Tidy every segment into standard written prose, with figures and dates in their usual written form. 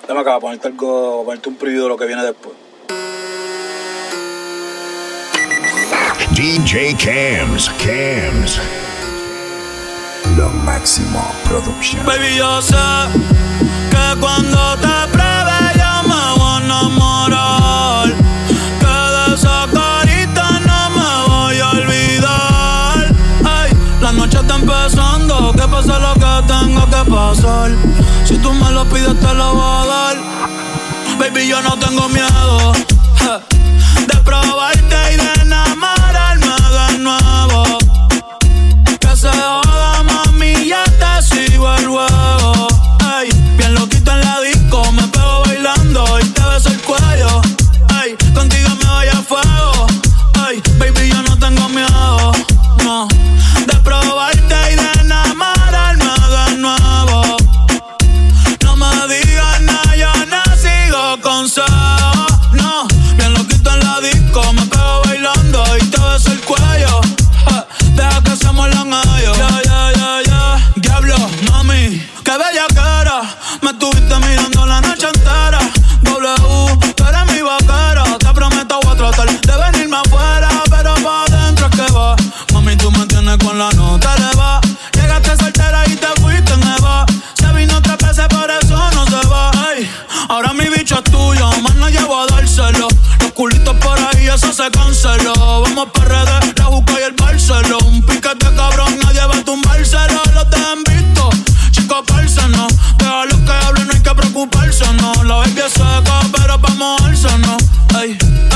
Dame acá, ponerte algo, ponerte un preview de lo que viene después. DJ Cams. Lo máximo production. Baby, yo sé que cuando te pruebe yo me voy a enamorar, que de esa carita no me voy a olvidar. Ay, la noche está empezando, que pase lo que tenga que pasar. Si tú me lo pides te lo voy a dar. Baby, yo no tengo miedo de probarte y de enamorarme de nuevo. Que se joda, mami, ya te sigo el juego. Ey, bien loquito en la disco, me pego bailando y te beso el cuello. Ey, contigo me voy a fuego. Ey, baby, yo no tengo miedo, no, de probarte y de enamorarme de nuevo. No me digas nada, yo no sigo consejos, no. Bien loquito en la disco, me pego bailando y te beso el cuello. Deja que se muelan ellos. Ya. Diablo, mami, qué bella cara. Me estuviste mirando la noche entera. W, tú eres mi vaquera. Te prometo voy a tratar de venirme afuera, pero pa' adentro es que va. Mami, tú me tienes con la nota elevada. Llegaste soltera y te fuiste en Eva. Se vino 3 veces, por eso no se va. Ay, ahora mi bicho es tuyo, más no llevo a dárselo. Los culitos por ahí, eso se canceló. Vamos PRD, la Juca y el Barceló. Un piquete cabrón, nadie va a tumbárselo. Los dejan visto, chicos, pársenos. Deja los que hablen, no hay que preocuparse, no. La baby es seca, pero pa' mojarse, no. Ey.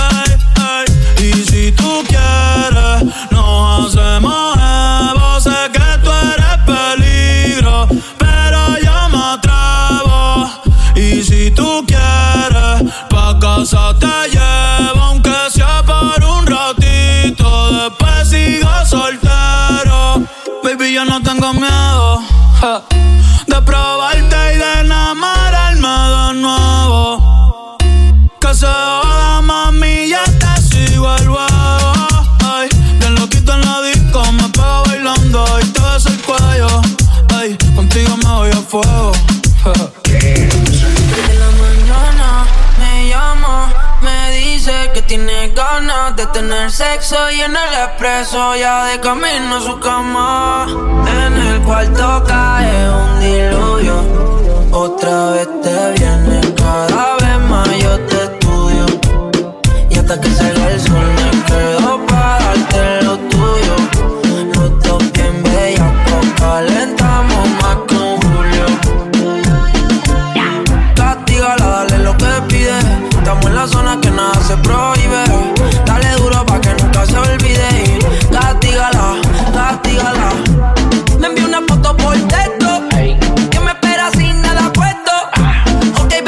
Y si tú quieres, nos hacemos evo. Sé que tú eres peligro, pero yo me atrevo. Y si tú quieres, pa' casa te llevo, aunque sea por un ratito. Después sigo soltero. Baby, yo no tengo miedo de probarte y de enamorarme de nuevo. Que se joda, mami, ya te sigo el juego. Ay, bien loquito en la disco, me pego bailando y te beso el cuello. Ay, contigo me voy a fuego. En la mañana me llama, me dice que tiene ganas de tener sexo y en el expreso ya de camino a su cama. En el cuarto cae un diluvio, otra vez te viene, cada vez más yo te estudio. Y hasta que salga el sol me quedo para darte lo tuyo. Los dos bien bellacos, calentamos más que un julio. Castígala, dale lo que pide. Estamos en la zona que nada se prohíbe. Dale duro pa' que nunca se olvide. Castígala. Me envió una foto por texto, que me espera sin nada puesto. Ok,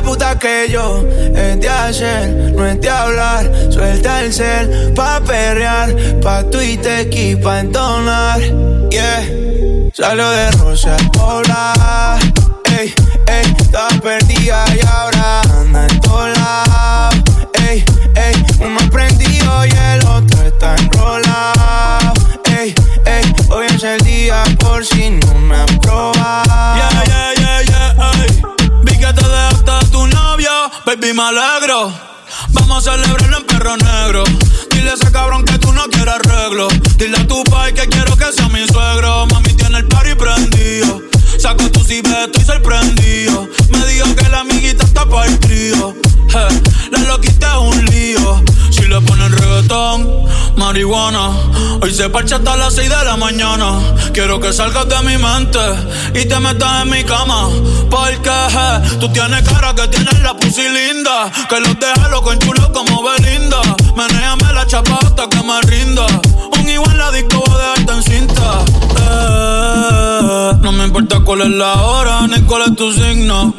puta que yo. Es de hacer, no es de hablar. Suelta el cel pa' perrear, pa' Twitter y pa' entonar. Yeah, salió de Rosa Polar. Ey, ey, estaba perdida y ahora anda en todos lados. Ey, ey, uno prendido y el otro está enrolado. Ey, ey, hoy es el día por si no me han probado. Yeah, yeah, yeah, yeah, ey. Vi que te dejaste a tu novio, baby, me alegro. Vamos a celebrarlo en perro negro. Dile a ese cabrón que tú no quieres arreglo. Dile a tu pai que quiero que sea mi suegro. Mami tiene el party prendido. Saco tu cibe, estoy sorprendido. Me dijo que la amiguita está pa' el trío. La loquita es un lío. Si le ponen reggaetón, marihuana. Hoy se parcha hasta las 6 de la mañana. Quiero que salgas de mi mente y te metas en mi cama. Porque tú tienes cara que tienes la pussy linda. Que los deja loco en chulo como Belinda. Menéame la chapa hasta que me rinda. Un igual en la disco voy a dejarte en cinta. No me importa cuál es la hora ni cuál es tu signo.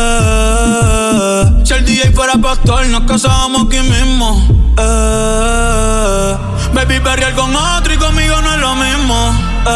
Si el DJ fuera pastor nos casábamos aquí mismo. Baby, perrear con otro y conmigo no es lo mismo.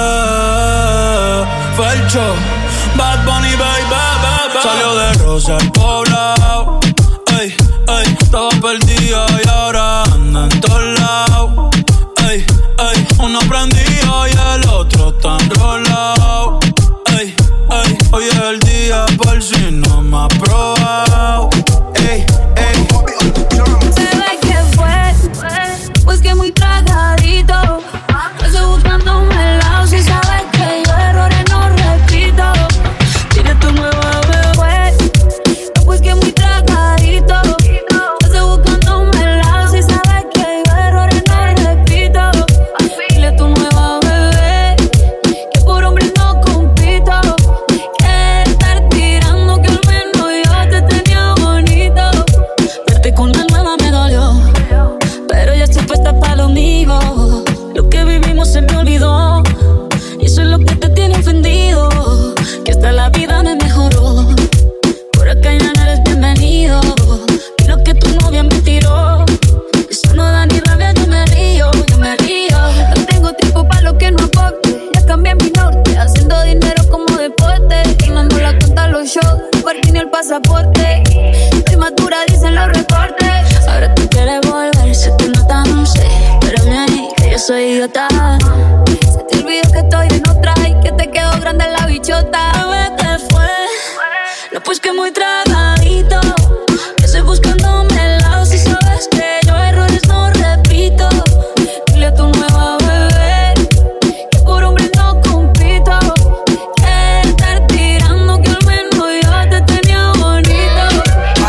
Felcho, Bad Bunny, baby. Salió de Rosa al poblado. Ey, ey, estaba perdido y ahora anda en todos lados. Ey, ey, uno prendido y el otro está enrolado. Ey, ey, hoy es el día por si no me ha probado. Ey, ey. Bebé, ¿qué fue? Pues que muy tragadito. Estoy buscándome el lado. Si sabes que yo errores no repito. Dile tu nueva bebé. Pues que muy tragadito. Estoy buscándome el lado. Si sabes que yo errores no repito. Dile tu nueva bebé. Que por hombre no compito. Que estar tirando que al menos yo te tenía bonito. Verte con la nueva me dolió, pero ya estoy puesta pa' lo mío. Lo que vivimos se me olvidó, y eso es lo que te tiene ofendido. Que hasta la vida me mejoró. Por acá ya no eres bienvenido. Y lo que tu novia me tiró, eso no da ni rabia, yo me río, yo me río. No tengo tiempo pa' lo que no aporte. Ya cambié mi norte, haciendo dinero como deporte. Llenando la cuenta los shows, parking y el pasaporte. Soy madura, dicen los reportes. Ahora tú quieres volver, se te nota, no sé. Pero me ahí, que yo soy idiota. Se te olvidó que estoy en otra y que te quedó grande la bichota. Bebé, ¿qué fue? No, pues que muy tragadito. Que estoy buscándome el lado. Si sabes que yo errores no repito. Dile a tu nueva bebé que por hombre no compito. Que estar tirando que al menos yo te tenía bonito.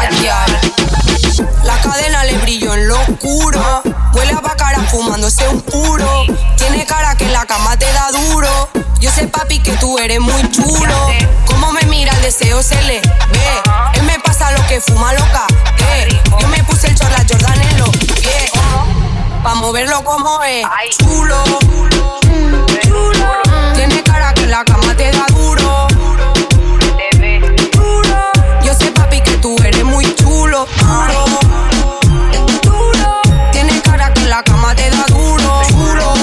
La cadena le brilló en lo oscuro. Huele a bacara fumándose un puro. Tiene cara que en la cama te da duro. Yo sé, papi, que tú eres muy chulo. Cómo me mira, el deseo se le ve. Él me pasa lo que fuma loca. Yo me puse el chorla Jordan en los pies. Pa' moverlo como es. Chulo, chulo. Tiene cara que en la cama te da duro. Yo sé, papi, que tú eres muy chulo. Duro. Tiene cara que en la cama te da duro. Chulo.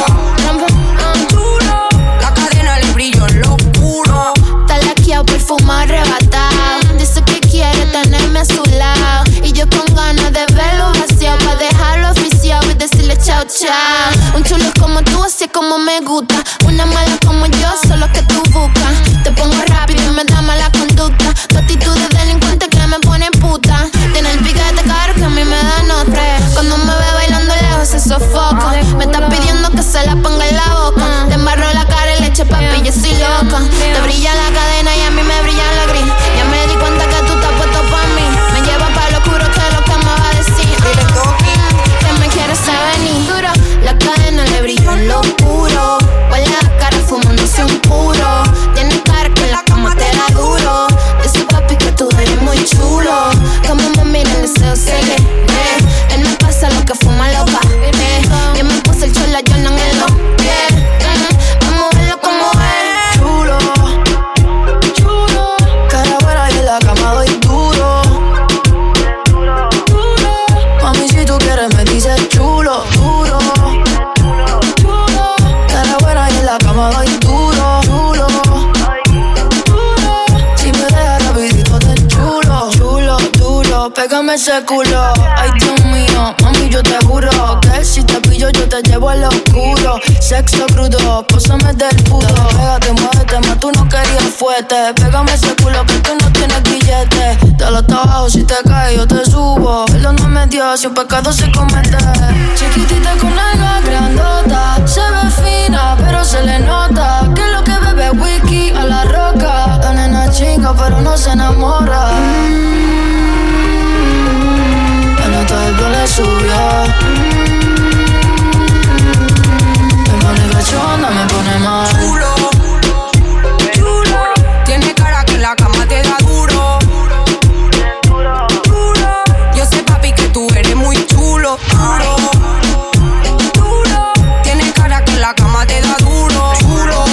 La cadena le brilló en lo oscuro. Está laqueado, perfumado, arrebatado. Dice que quiere tenerme a su lado. Y yo con ganas de verlo vaciado, pa' dejarlo oficial y decirle chao, chao. Un chulo como tú, así como me gusta. Una mala como yo, solo que tú buscas. duro, pégame ese culo. Ay, Dios mío, mami, yo te juro que si te pillo yo te llevo al oscuro. Sexo crudo, pósame del pudo. Pégate, muévete, más tú no querías fuerte. Pégame ese culo que tú no tienes billete. Dale hasta abajo, si te caes yo te subo. Perdóname Dios, si un pecado se comete. Chiquitita con algo grandota, se ve fina, pero se le nota que lo que bebe whisky a la roca. La nena chinga, pero no se enamora. La nota del pelo le subió. Me pone cachonda, me pone mal. Chulo, chulo. Tiene cara que en la cama te da duro. Yo sé, papi, que tú eres muy chulo. Duro. Tiene cara que en la cama te da duro. Chulo.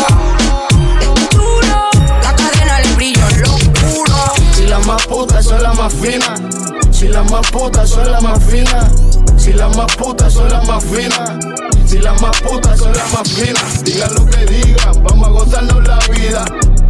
La cadena le brilla en lo oscuro. Si las más putas son las más finas. Si las más putas son las más finas. Si las más putas son las más finas. Si las más putas son las más finas. Digan lo que digan, vamos a gozarnos la vida.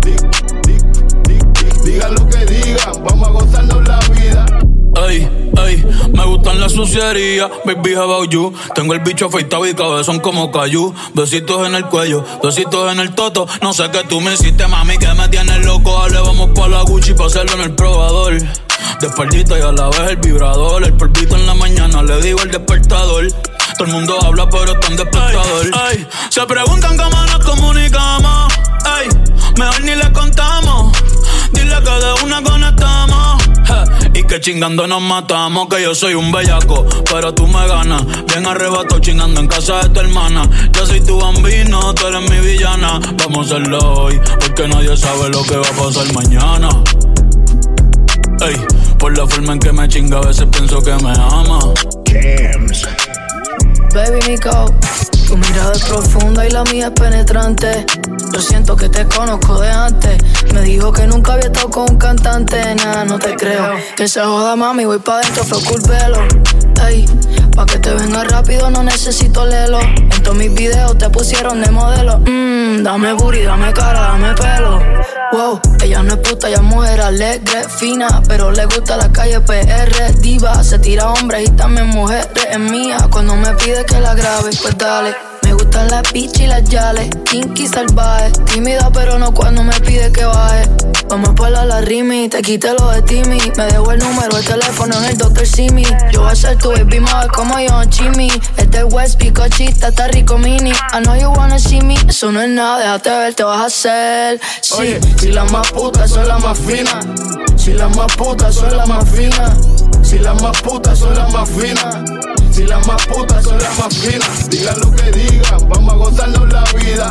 Digan lo que digan, vamos a gozarnos la vida. Ey, ey, me gustan las sucierías, baby, how about you? Tengo el bicho afeitado y cabezón como cayú. Besitos en el cuello, besitos en el toto. No sé qué tú me hiciste, mami, que me tienes loco. Dale, vamos pa' la Gucci pa' hacerlo en el probador. De espaldita y a la vez el vibrador. El polvito en la mañana, le digo el despertador. Todo el mundo habla pero está en despertador. Ey, ey. Se preguntan cómo nos comunicamos. Ey, mejor ni le contamos. Dile que de una conectamos. Y que chingando nos matamos. Que yo soy un bellaco, pero tú me ganas. Bien arrebato chingando en casa de tu hermana. Yo soy tu bambino, tú eres mi villana. Vamos a hacerlo hoy, porque nadie sabe lo que va a pasar mañana. Ey, por la forma en que me chinga a veces pienso que me ama. James. Baby Nico, tu mirada es profunda y la mía es penetrante. Yo siento que te conozco de antes. Me dijo que nunca había estado con un cantante. Nada, no te creo. Que se joda, mami, voy pa' dentro, fue culpelo. Ey, pa' que te venga rápido no necesito lelo. En todos mis videos te pusieron de modelo. Dame booty, dame cara, dame pelo. Wow, ella no es puta, ella es mujer alegre, fina, pero le gusta la calle PR, diva. Se tira hombres y también mujeres, es mía. Cuando me pide que la grabe, pues dale. Me gustan las bitch y las yales, kinky salvaje. Tímida pero no cuando me pide que baje. Vamos por la rimi, te quité lo de Timmy. Me dejó el número, el teléfono en el Dr. Simi. Yo voy a ser tu baby mother como John Chimmy. Este West picochita, está rico mini. I know you wanna see me, eso no es nada, déjate ver, te vas a hacer. Sí. Oye, si las más putas son las más finas. Si las más putas son las más finas. Si las más putas son las más finas. Si las más putas son las más finas. Digan lo que digan, vamos a gozarnos la vida.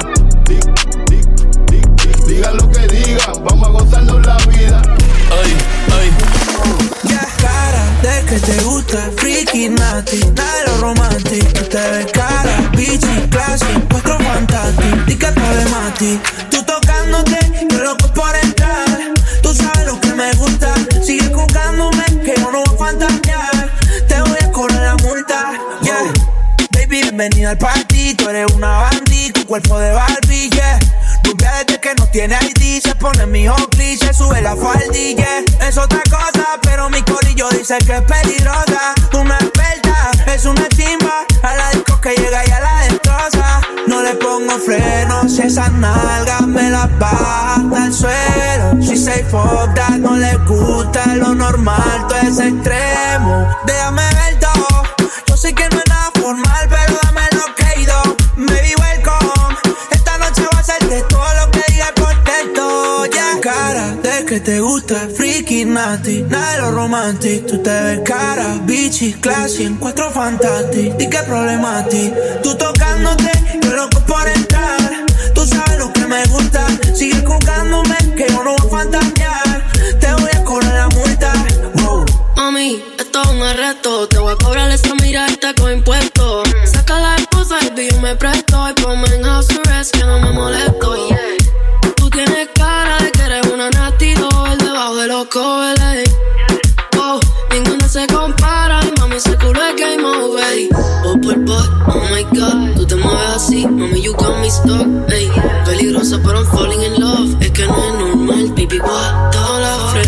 Digan lo que digan, vamos a gozarnos la vida. Ay, ay. Ya cara de que te gusta, freaky, nati, nada de lo romántico. Tú te ves cara, bichi, classy, cuatro fantastic. Di que problema a ti, tú tocándote, yo loco por entrar. Tú sabes lo que me gusta, sigue jugándome, que yo no voy a fantasear. Te voy a cobrar la multa, yeah. Baby, bienvenida al party, tú eres una bandí, tu cuerpo de Barbie, yeah. Rubia desde que no tiene ID, se pone mi Oakley, se sube la faldilla. Es otra cosa, pero mi corillo dice que es peligrosa. Una experta, es una chimba, a la disco que llega y a la destroza. No le pongo frenos, si esas nalgas me las baja hasta el suelo. She say fuck that, no le gusta lo normal, todo es extremo. Déjame ver todo, yo sé que no es nada formal, pero dame lo que he ido. Baby, welcome, esta noche va a ser de todo lo que diga por texto, yeah. Cara de que te gusta, freaky, nati, nada de lo romantic. Tú te ves cara, bichi, classy, encuentro fantastic. Di que problema a ti, tú tocándote, yo loco por entrar. Tú sabes lo que me gusta, sigue jugándome, que yo no voy a fantasear. Te voy a cobrar la multa, wow. Mami, esto es un arresto, te voy a cobrar esa mirada con impuestos. Saca la esposa y yo me presto. Y ponme en house arrest que no me molesto, yeah. Tú tienes cara de que eres una nasty doll debajo de los covers, wow, ninguna se compara. Y mami, ese culo es game over. Oh, por boy, oh my god, tú te mueves así, mami, you got me stuck, ey. Peligrosa pero I'm falling in love, es que no es normal, baby, what? Todos los frenos,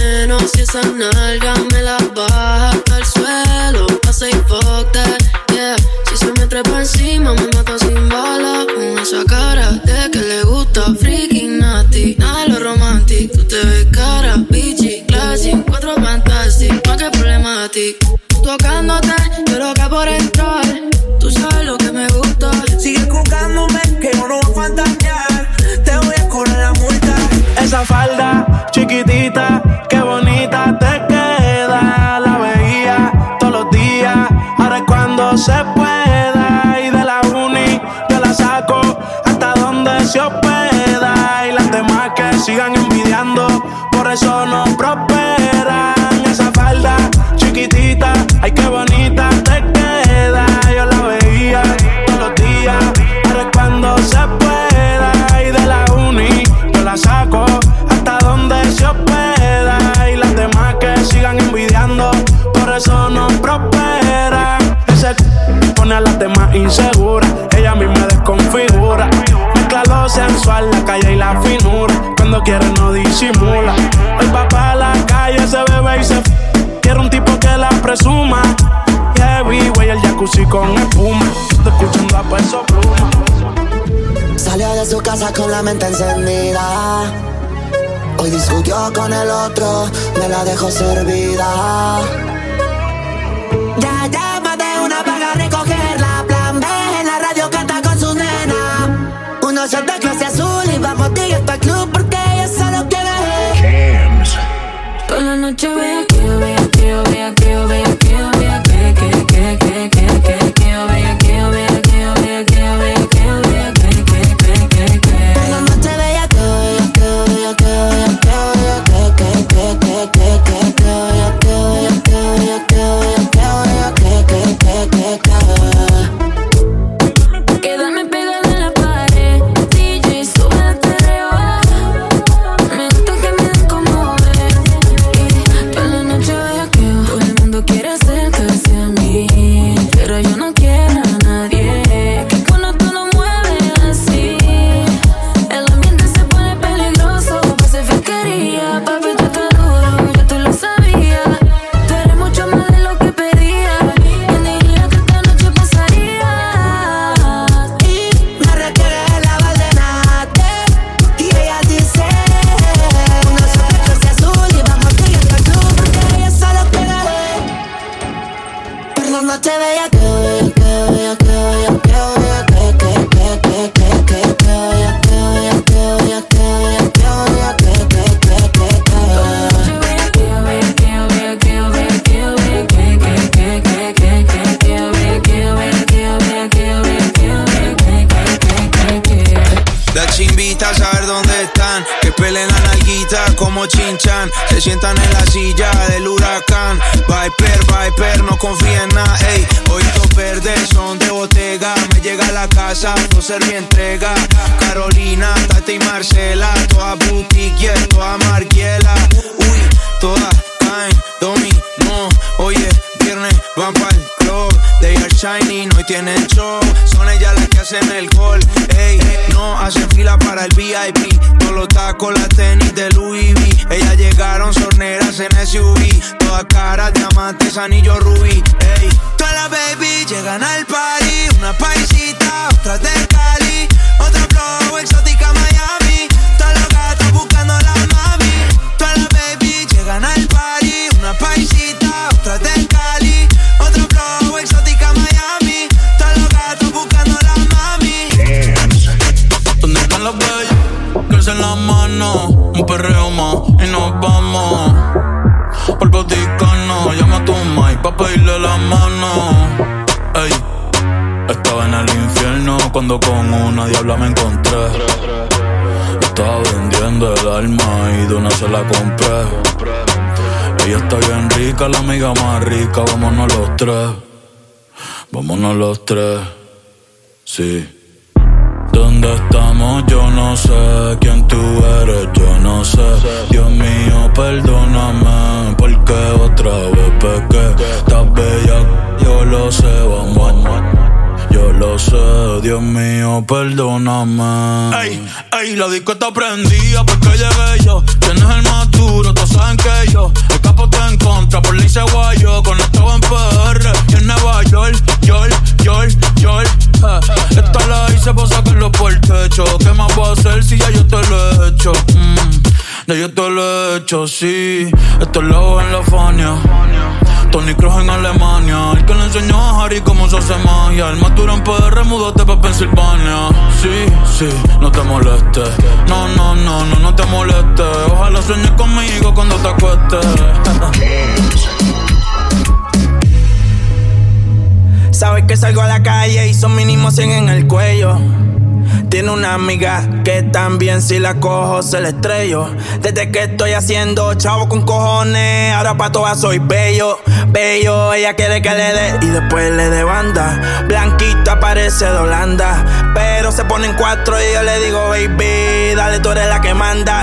si esa nalga me la baja al suelo, pasa y fuck that, yeah. Si se me trepa encima me mata sin bala. Con esa cara de que le gusta freaking nasty, nada de lo romantic. Tú te ves cara, bitchy, classy, 4 fantastic, más que problematic. Tocándote, yo loca por entrar. Tú sabes lo que me gusta. Sigue jugándome que yo no voy a fantasear. Te voy a cobrar la multa. Esa falda chiquitita, qué bonita te queda. La veía todos los días, ahora es cuando se pueda. Y de la uni yo la saco hasta donde se hospeda. Y las demás que sigan envidiando, por eso no prosperan. Esa falda chiquitita, ay qué bonita te queda. Yo la veía todos los días, ahora es cuando se pueda. Y de la uni yo la saco hasta donde se hospeda. Y las demás que sigan envidiando, por eso no prosperan. Ese pone a las demás inseguras, ella misma desconfigura. Mezcla lo sensual, la calle y la finura. Cuando quiere no disimula. Hoy va pa' la calle, se bebe y se quiere un tipo que la presuma. Heavy, güey, el jacuzzi con espuma. Te escuchando a Peso Pluma. Salió de su casa con la mente encendida. Hoy discutió con el otro, me la dejó servida. Ya llama de una paga a recogerla. Plan B en la radio canta con su nena. Uno shot de clase azul y vamos tigres pa'l club porque ella solo quiere James. Toda la noche vea que yo vea, que yo vea, que yo vea, que yo vea, que yo vea, que yo vea, que yo vea, que yo vea, que yo vea, que yo vea, que yo vea, que toda la noche bella, que bella, que bella, que bella, que bella, quédame pegada en la pared, DJ sube el estereo. Me gusta que me den como ves. Toda la noche veo que todo el mundo quiere acercarse a mí, pero yo no quiero a nadie. Que cuando tú no mueves así, el ambiente se pone peligroso. Parece fiscalía, papi, tú estás duro, ya tú lo sabías. Tú eres mucho más de lo que pedía. ¿Quién diría que esta noche pasaría? y me requiere la valdenate. Y ella dice, uno shot de clase azul y vamos tigres pa'l club porque ella solo quiere por la noche bella, que bella, que bella, que bella, que bella, las chimbitas saber dónde están, que peleen la nalguita como chinchan, se sientan en la silla del huracán. Viper, no confía en nada, ey. Ojitos verdes son de Bottega, me llega a la casa, no ser mi entrega. Carolina, Tati y Marcela, toda boutique, yeah, toda marquiela. Uy, todas caen, dominó. Oye, viernes van pa'l club, they are shining, hoy tienen show. Son ellas las que hacen el gol, ey. No hacen fila para el VIP, todos los tacos, las tenis de Louis V. Ellas llegaron sorneras en SUV, todas caras, diamantes, anillos rubí, ey. Todas las baby llegan al party, una paisita, otra de Cali, otra flow, exótica Miami. Todas las gatas buscando a la mami. Todas las baby llegan al party, una paisita, otra de Cali, otra flow, exótica Miami. Todas las gatas buscando a la mami. ¿Dónde están las bellas? Crecen las manos, un perreo más y nos vamos. Por Vaticano, llama a tu Mike pa' pedirle la mano. Ey, estaba en el infierno cuando con una diabla me encontré. Estaba vendiendo el alma y de una se la compré. Ella está bien rica, la amiga más rica, vámonos los tres. Vámonos los tres, sí. ¿Dónde estamos? Yo no sé. ¿Quién tú eres? Yo no sé. Dios mío, perdóname, porque otra vez pequé. Estás bella, yo lo sé, vamos. Yo lo lo sé, Dios mío, perdóname. Ey, la disco está prendida porque llegué yo. Tienes el más duro, todos saben que yo escapo en contra, por ley se guayo. Conectado en PR y en Nueva York, Esta la hice para sacarlo por el techo. ¿Qué más voy a hacer si ya yo te lo he hecho? Ya yo te lo he hecho, sí. Esto es loco en la Fania, Tony Kroos en Alemania. El que le enseñó a Harry cómo se hace magia. El más duro en PR, múdate pa' Pensilvania. Sí, no te molestes. No te molestes. Ojalá sueñes conmigo cuando te acuestes. Sabes que salgo a la calle y son mínimo 100 en el cuello. Tiene una amiga que también si la cojo se la estrello. Desde que estoy haciendo chavo con cojones, ahora pa' todas soy bello. Ella quiere que le dé y después le dé banda. Blanquita parece de Holanda, pero se pone en 4 y yo le digo baby, dale, tú eres la que manda,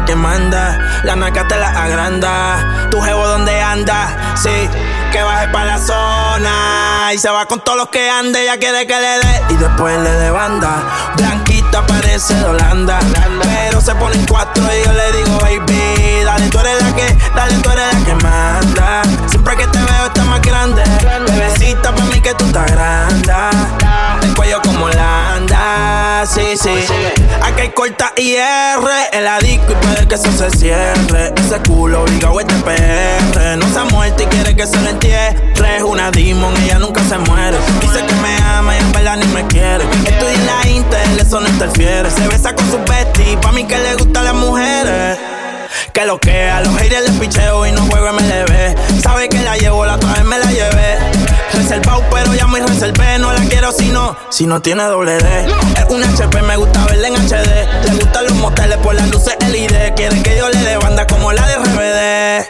La naca te la agranda. Tu jevo donde anda, sí, que baje pa' la zona y se va con todos los que ande. Ella quiere que le dé y después le dé banda. Blanquita parece de Holanda, pero se pone en 4 y yo le digo baby, dale, tú eres la que manda. Siempre que te veo estás más grande, bebecita pa' mí que tú estás grande. El cuello como Holanda, sí. Aquí hay corta y R en la disco y puede que eso se cierre. Ese culo obligado es de PR, no se ha muerto y quiere que se le entierre. Es una demon, ella nunca se muere. Dice que me ama y en verdad ni me quiere. Estudia en la Intel, eso no interfiere. Se besa con su bestie, pa' mí que le gustan las mujeres. Que lo que a los haters les picheo y no juego MLB. Sabe que la llevo, la otra vez me la llevé. Reservado pero ya me reservé. No la quiero si no tiene doble D. Es un HP, me gusta verla en HD. Le gustan los moteles por las luces LED. Quiere que yo le dé banda como la de RBD.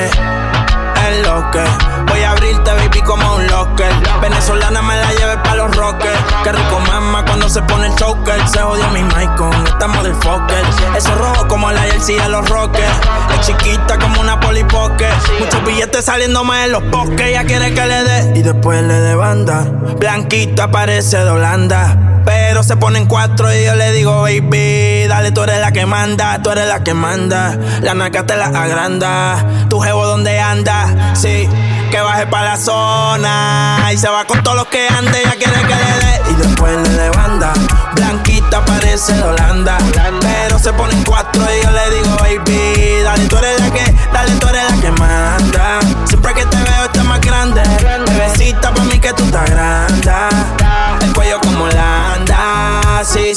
Es lo que voy a abrirte, baby, como un locker. Venezolana me la llevé pa' los rockers. Qué rico mama cuando se pone el choker. Se jodió mi mic con esta motherfucker. Eso rojo como la jersey de los rockers. Es chiquita como una Polly Pocket. Muchos billetes saliéndome en los bosques. Ella quiere que le dé y después le dé banda. Blanquita parece de Holanda, pero se pone en 4 y yo le digo baby, dale, tú eres la que manda. La naca te la agranda. Tu jevo donde anda, sí, que baje pa' la zona y se va con todos los que ande. Ella quiere que le dé y después le dé banda. Blanquita parece de Holanda, pero se pone en 4 y yo le digo baby, dale, tú eres la que manda. Siempre que te veo estás más grande, bebecita pa' mí que tú estás grande. El cuello como Holanda, sí.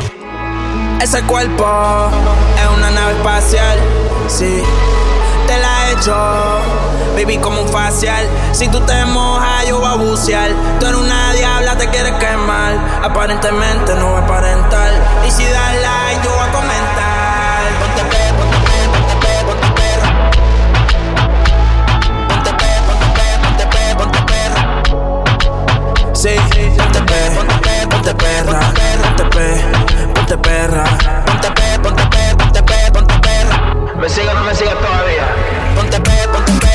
Ese cuerpo es una nave espacial, sí. Te la he hecho, baby, como un facial. Si tú te mojas, yo voy a bucear. Tú eres una diabla, te quieres quemar. Aparentemente no voy a aparentar. Y si das like, yo voy a comentar. Ponte perra. Sí, ponte perra. Ponte perra. ¿Me sigue o no me sigue todavía? Ponte perra.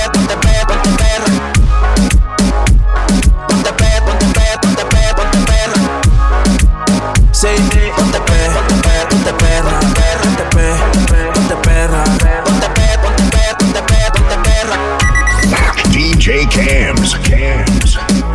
Sí, ponte perra. DJ Cams.